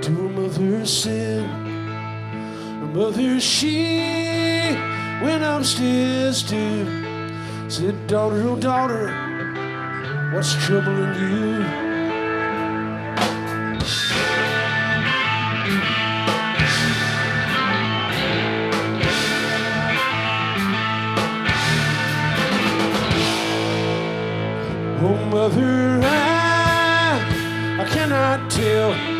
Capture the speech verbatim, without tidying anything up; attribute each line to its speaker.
Speaker 1: to a mother sin. A mother she went upstairs to said, daughter, oh daughter, what's troubling you? Oh mother, I, I cannot tell